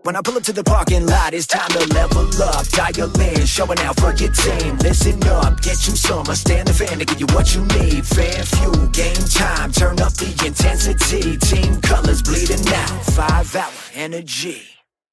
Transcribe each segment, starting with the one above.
When I pull up to the parking lot, it's time to level up. Dial in, showing out for your team. Listen up, get you some. Stand the fan to give you what you need. Fan fuel, game time, turn up the intensity. Team colors bleeding out, 5-hour energy.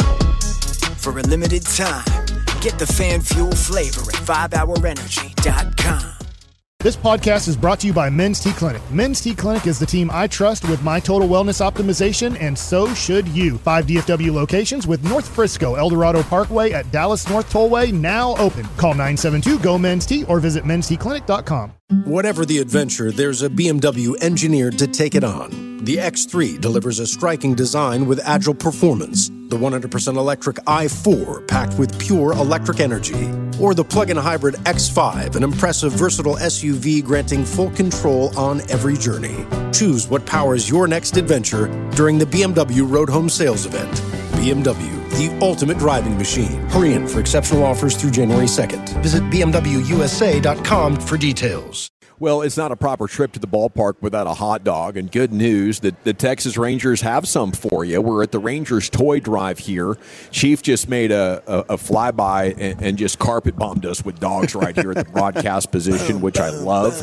For a limited time, get the fan fuel flavor at 5hourenergy.com. This podcast is brought to you by Men's T Clinic. Men's T Clinic is the team I trust with my total wellness optimization, and so should you. 5 DFW locations with North Frisco, El Dorado Parkway at Dallas North Tollway now open. Call 972-GO-MEN'S-T or visit mensteclinic.com. Whatever the adventure, there's a BMW engineered to take it on. The X3 delivers a striking design with agile performance. The 100% electric i4 packed with pure electric energy. Or the plug-in hybrid X5, an impressive versatile SUV granting full control on every journey. Choose what powers your next adventure during the BMW Road Home Sales Event. BMW, the ultimate driving machine. Hurry in for exceptional offers through January 2nd. Visit BMWUSA.com for details. Well, it's not a proper trip to the ballpark without a hot dog, and good news that the Texas Rangers have some for you. We're at the Rangers Toy Drive here. Chief just made a flyby and just carpet bombed us with dogs right here at the broadcast position, which I love.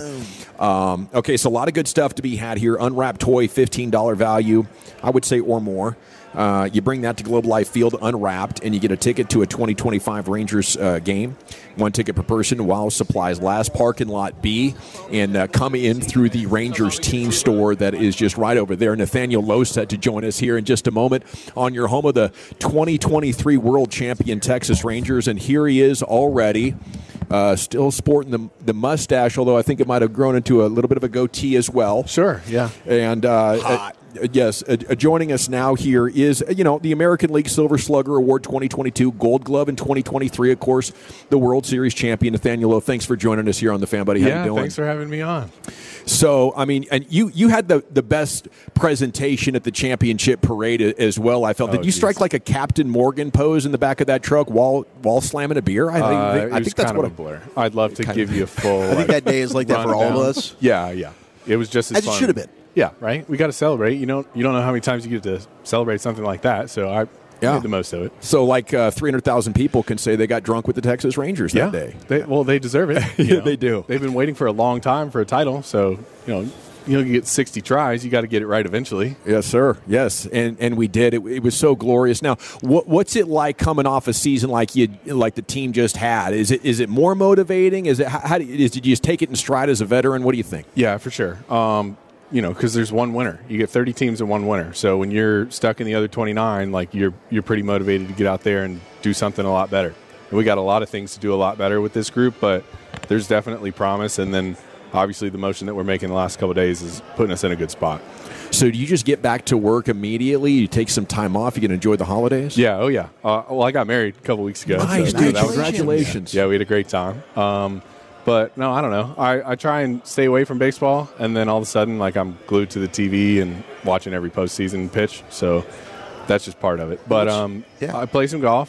Okay, so a lot of good stuff to be had here. Unwrapped toy, $15 value, I would say, or more. You bring that to Globe Life Field unwrapped, and you get a ticket to a 2025 Rangers game. 1 ticket per person while supplies last. Parking lot B, and come in through the Rangers team store that is just right over there. Nathaniel Lowe set to join us here in just a moment on your home of the 2023 World Champion Texas Rangers, and here he is already. Still sporting the mustache, although I think it might have grown into a little bit of a goatee as well. Sure, yeah. And yes, joining us now here is, the American League Silver Slugger Award 2022, Gold Glove in 2023, of course, the World Series champion, Nathaniel Lowe. Thanks for joining us here on the Fan Buddy. How you doing? Thanks for having me on. So, I mean, and you had the best presentation at the championship parade as well, I felt. Did you strike like a Captain Morgan pose in the back of that truck while slamming a beer? I think that's what a blur. I'd love to give you a full. I think that day is like that for all of us. Yeah. It was just as fun. It should have been. Yeah, right? We got to celebrate. You don't know how many times you get to celebrate something like that, so I made the most of it. So like 300,000 people can say they got drunk with the Texas Rangers that day. They deserve it. They do. They've been waiting for a long time for a title, so, you get 60 tries. You got to get it right eventually. Yes, sir. Yes, and we did. It was so glorious. Now, what's it like coming off a season like the team just had? Is it more motivating? Is it did you just take it in stride as a veteran? What do you think? Yeah, for sure. Because there's one winner. You get 30 teams and one winner. So when you're stuck in the other 29, like you're pretty motivated to get out there and do something a lot better. And we got a lot of things to do a lot better with this group, but there's definitely promise. And then obviously the motion that we're making the last couple of days is putting us in a good spot. So do you just get back to work immediately? You take some time off? You can enjoy the holidays? Yeah. Oh, yeah. I got married a couple weeks ago. Nice, so dude. Congratulations. Yeah, we had a great time. But, no, I don't know. I try and stay away from baseball, and then all of a sudden, like, I'm glued to the TV and watching every postseason pitch. So that's just part of it. But I play some golf.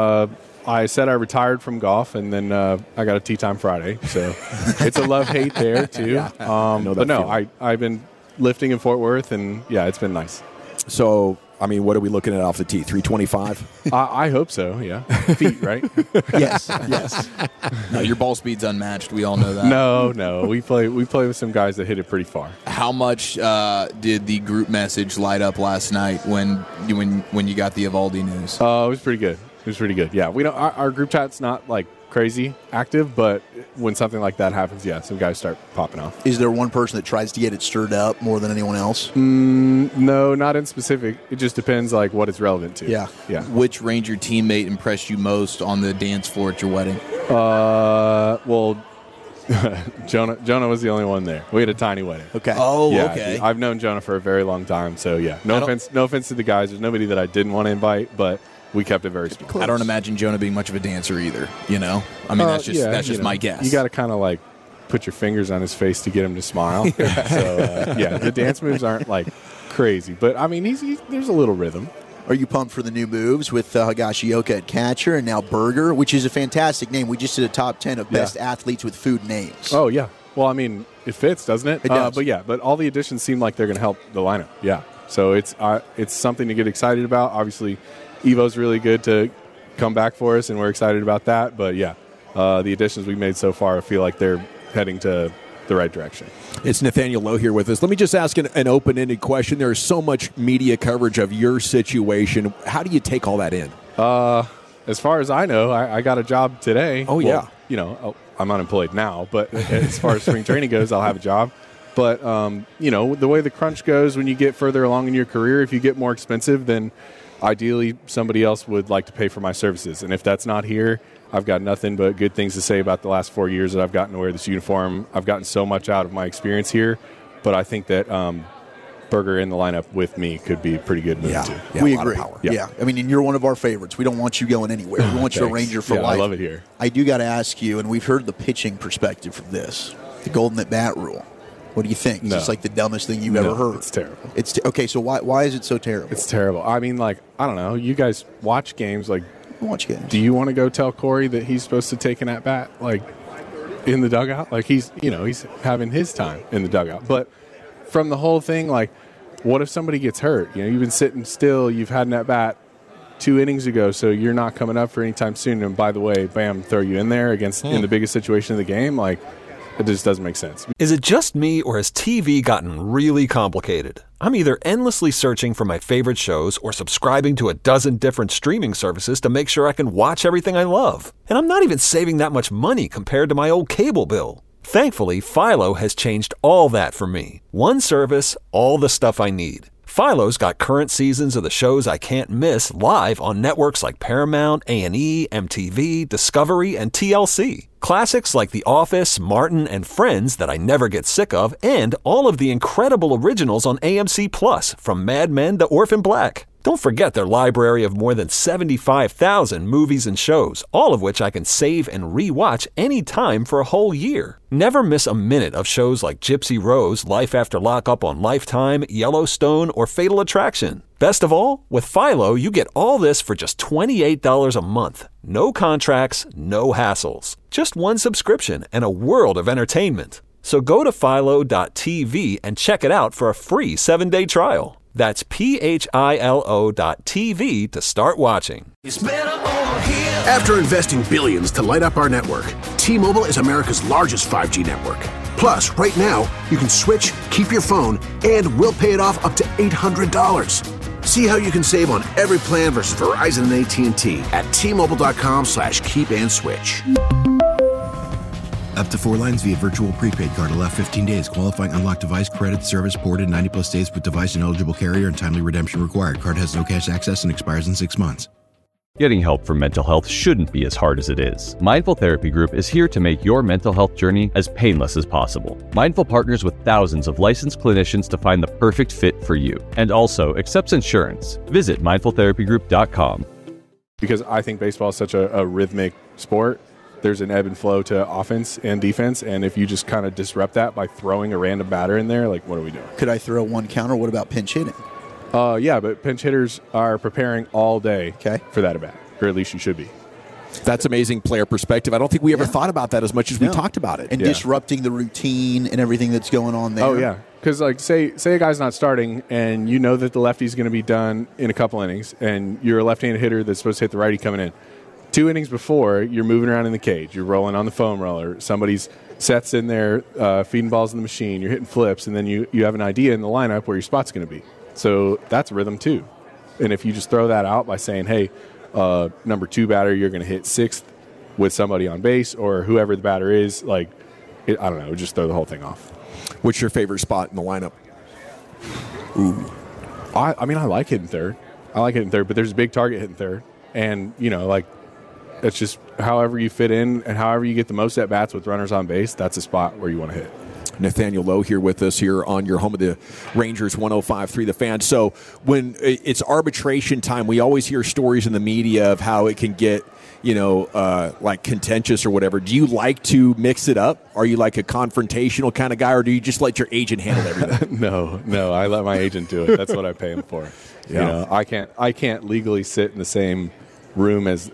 I said I retired from golf, and then I got a Tea Time Friday. So it's a love-hate there, too. I've been lifting in Fort Worth, and, it's been nice. So, I mean, what are we looking at off the tee? 325? I hope so, yeah. Feet, right? Yes. No, your ball speed's unmatched. We all know that. No. We play with some guys that hit it pretty far. How much did the group message light up last night when you got the Eovaldi news? It was pretty good. Yeah, we don't. Our group chat's not like crazy active, but when something like that happens, some guys start popping off. Is there one person that tries to get it stirred up more than anyone else? No, not in specific. It just depends like what it's relevant to. Yeah. Which Ranger teammate impressed you most on the dance floor at your wedding? Well, Jonah was the only one there. We had a tiny wedding. Okay. Oh, yeah, okay. I've known Jonah for a very long time, so no offense to the guys. There's nobody that I didn't want to invite, but we kept it very small. I don't imagine Jonah being much of a dancer either, I mean, that's just my guess. You got to kind of like put your fingers on his face to get him to smile. So, the dance moves aren't like crazy, but I mean, there's a little rhythm. Are you pumped for the new moves with Higashioka at catcher and now Berger, which is a fantastic name? We just did a top 10 of best athletes with food names. Oh, yeah. Well, I mean, it fits, doesn't it? It does. But all the additions seem like they're going to help the lineup. Yeah. So it's something to get excited about. Obviously, Evo's really good to come back for us, and we're excited about that. But, yeah, the additions we've made so far, I feel like they're heading to the right direction. It's Nathaniel Lowe here with us. Let me just ask an open-ended question. There is so much media coverage of your situation. How do you take all that in? As far as I know, I got a job today. Oh, yeah. Well, I'm unemployed now, but as far as spring training goes, I'll have a job. But, the way the crunch goes when you get further along in your career, if you get more expensive, then ideally somebody else would like to pay for my services. And if that's not here, I've got nothing but good things to say about the last 4 years that I've gotten to wear this uniform. I've gotten so much out of my experience here, but I think that Berger in the lineup with me could be a pretty good move, too. Yeah, we agree. Yeah. I mean, and you're one of our favorites. We don't want you going anywhere. We want you a Ranger for life. I love it here. I do got to ask you, and we've heard the pitching perspective from this, the golden at bat rule. What do you think? It's just like the dumbest thing you've ever heard. It's terrible. Okay, so why is it so terrible? It's terrible. I mean, I don't know. You guys watch games. Watch games. Do you want to go tell Corey that he's supposed to take an at-bat, in the dugout? He's having his time in the dugout. But from the whole thing, what if somebody gets hurt? You've been sitting still. You've had an at-bat 2 innings ago, so you're not coming up for any time soon. And by the way, bam, throw you in there in the biggest situation of the game. It just doesn't make sense. Is it just me, or has TV gotten really complicated? I'm either endlessly searching for my favorite shows or subscribing to a dozen different streaming services to make sure I can watch everything I love. And I'm not even saving that much money compared to my old cable bill. Thankfully, Philo has changed all that for me. One service, all the stuff I need. Philo's got current seasons of the shows I can't miss live on networks like Paramount, A&E, MTV, Discovery, and TLC. Classics like The Office, Martin, and Friends that I never get sick of, and all of the incredible originals on AMC Plus, from Mad Men to Orphan Black. Don't forget their library of more than 75,000 movies and shows, all of which I can save and re-watch anytime for a whole year. Never miss a minute of shows like Gypsy Rose, Life After Lockup on Lifetime, Yellowstone, or Fatal Attraction. Best of all, with Philo, you get all this for just $28 a month. No contracts, no hassles. Just one subscription and a world of entertainment. So go to philo.tv and check it out for a free 7-day trial. That's philo.tv to start watching. After investing billions to light up our network, T-Mobile is America's largest 5G network. Plus, right now, you can switch, keep your phone, and we'll pay it off up to $800. See how you can save on every plan versus Verizon and AT&T at T-Mobile.com/keep-and-switch. Up to 4 lines via virtual prepaid card. Allow 15 days. Qualifying unlocked device credit service ported 90+ states with device and eligible carrier and timely redemption required. Card has no cash access and expires in 6 months. Getting help for mental health shouldn't be as hard as it is. Mindful Therapy Group is here to make your mental health journey as painless as possible. Mindful partners with thousands of licensed clinicians to find the perfect fit for you, and also accepts insurance. Visit mindfultherapygroup.com. Because I think baseball is such a rhythmic sport, there's an ebb and flow to offense and defense, and if you just kind of disrupt that by throwing a random batter in there, what are we doing? Could I throw one counter? What about pinch hitting? Yeah, but pinch hitters are preparing all day for that at bat, or at least you should be. That's amazing player perspective. I don't think we ever thought about that as much as we talked about it. And disrupting the routine and everything that's going on there. Oh, yeah. Because, say a guy's not starting, and you know that the lefty's going to be done in a couple innings, and you're a left-handed hitter that's supposed to hit the righty coming in. 2 innings before, you're moving around in the cage. You're rolling on the foam roller. Somebody's sets in there, feeding balls in the machine. You're hitting flips, and then you have an idea in the lineup where your spot's going to be. So that's rhythm, too. And if you just throw that out by saying, hey, number 2 batter, you're going to hit 6th with somebody on base, or whoever the batter is, I don't know, just throw the whole thing off. What's your favorite spot in the lineup? Ooh. I mean, I like hitting third. But there's a big target hitting third. And, it's just however you fit in and however you get the most at-bats with runners on base, that's a spot where you want to hit. Nathaniel Lowe here with us here on your home of the Rangers 105.3 The Fan. So when it's arbitration time, we always hear stories in the media of how it can get, contentious or whatever. Do you like to mix it up? Are you like a confrontational kind of guy, or do you just let your agent handle everything? No, I let my agent do it. That's what I pay him for. Yeah. I can't legally sit in the same room as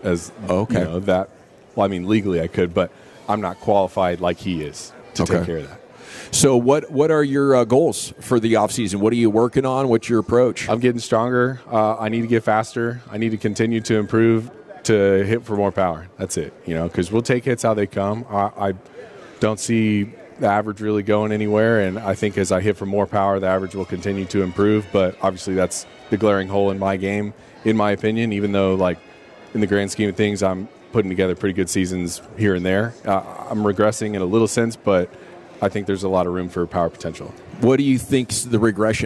that. Well, I mean, legally I could, but I'm not qualified like he is to take care of that. So what are your goals for the offseason? What are you working on? What's your approach? I'm getting stronger. I need to get faster. I need to continue to improve to hit for more power. That's it, because we'll take hits how they come. I don't see the average really going anywhere, and I think as I hit for more power, the average will continue to improve. But obviously that's the glaring hole in my game, in my opinion, even though, like, in the grand scheme of things, I'm putting together pretty good seasons here and there. I'm regressing in a little sense, but I think there's a lot of room for power potential. What do you think's the regression?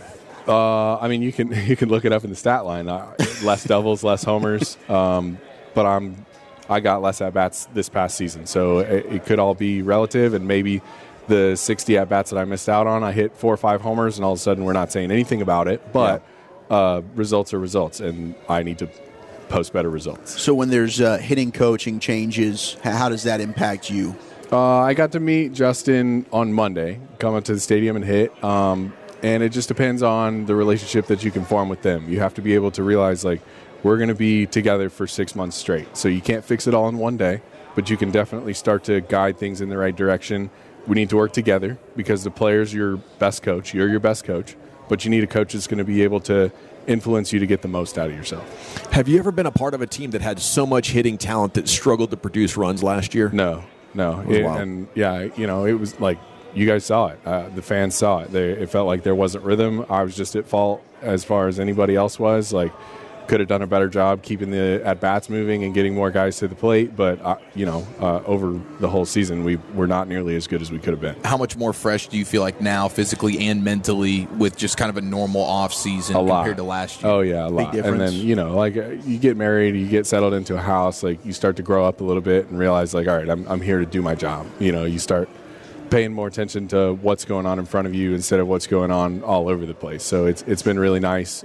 I mean, you can look it up in the stat line. Less doubles, less homers, but I got less at-bats this past season, so it could all be relative, and maybe the 60 at-bats that I missed out on, I hit 4 or 5 homers, and all of a sudden we're not saying anything about it, but results are results, and I need to post better results. So when there's hitting coaching changes, how does that impact you? I got to meet Justin on Monday, come up to the stadium and hit, and it just depends on the relationship that you can form with them. You have to be able to realize, like, we're going to be together for 6 months straight. So you can't fix it all in one day, but you can definitely start to guide things in the right direction. We need to work together because the player's your best coach. You're your best coach, but you need a coach that's going to be able to influence you to get the most out of yourself. Have you ever been a part of a team that had so much hitting talent that struggled to produce runs last year? No. And it was like, you guys saw it. The fans saw it. It felt like there wasn't rhythm. I was just at fault as far as anybody else was. Like, could have done a better job keeping the at-bats moving and getting more guys to the plate. But, over the whole season, we're not nearly as good as we could have been. How much more fresh do you feel like now, physically and mentally, with just kind of a normal off-season compared to last year? Oh, yeah, a lot. Big difference. And then, you get married, you get settled into a house, like, you start to grow up a little bit and realize, like, all right, I'm here to do my job. You start paying more attention to what's going on in front of you instead of what's going on all over the place. So it's been really nice.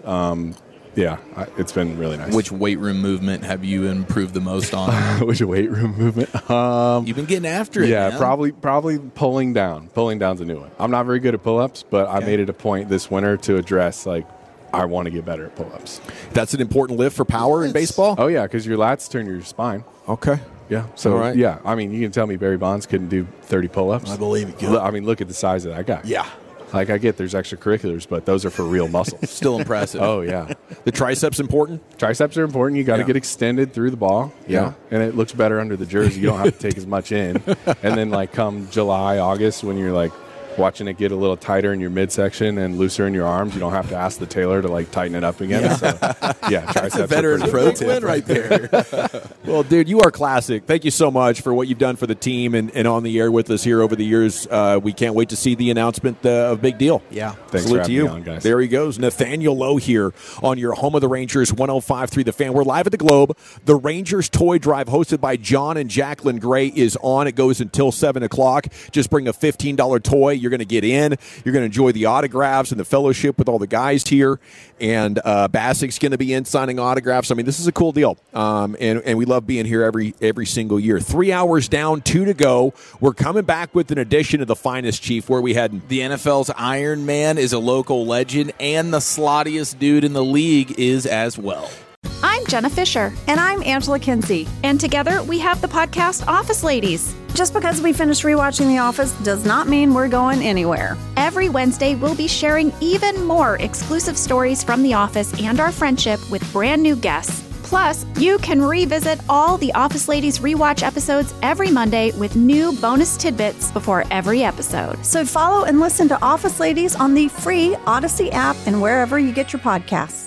It's been really nice. Which weight room movement have you improved the most on? Which weight room movement? You've been getting after it. Yeah, man. probably pulling down. Pulling down's a new one. I'm not very good at pull-ups, but I made it a point this winter to address, like, I want to get better at pull-ups. That's an important lift for power in baseball? Oh, yeah, because your lats turn your spine. Okay. Yeah. So, all right. Yeah, I mean, you can tell me Barry Bonds couldn't do 30 pull-ups. I believe it could. I mean, look at the size of that guy. Yeah. Like, I get there's extracurriculars, but those are for real muscles. Still impressive. Oh, yeah. The triceps important? Triceps are important. You got to get extended through the ball. Yeah. And it looks better under the jersey. You don't have to take as much in. And then, like, come July, August, when you're, like, watching it get a little tighter in your midsection and looser in your arms, you don't have to ask the tailor to, like, tighten it up again. Yeah. So, triceps That's a veteran pro tip right there. Well, dude, you are classic. Thank you so much for what you've done for the team and on the air with us here over the years. We can't wait to see the announcement of Big Deal. Yeah. Thanks Salute for to you. having me on, guys. There he goes. Nathaniel Lowe here on your home of the Rangers, 105.3 The Fan. We're live at the Globe. The Rangers Toy Drive, hosted by John and Jacqueline Gray, is on. It goes until 7 o'clock. Just bring a $15 toy. You're going to get in. You're going to enjoy the autographs and the fellowship with all the guys here. And Basic's going to be in signing autographs. I mean, this is a cool deal. And we love being here every single year. 3 hours down, 2 to go. We're coming back with an edition of The Finest, Chief. Where we heading? The NFL's Iron Man is a local legend, and the slottiest dude in the league is as well. I'm Jenna Fisher. And I'm Angela Kinsey. And together we have the podcast Office Ladies. Just because we finished rewatching The Office does not mean we're going anywhere. Every Wednesday, we'll be sharing even more exclusive stories from The Office and our friendship with brand new guests. Plus, you can revisit all the Office Ladies rewatch episodes every Monday with new bonus tidbits before every episode. So follow and listen to Office Ladies on the free Odyssey app and wherever you get your podcasts.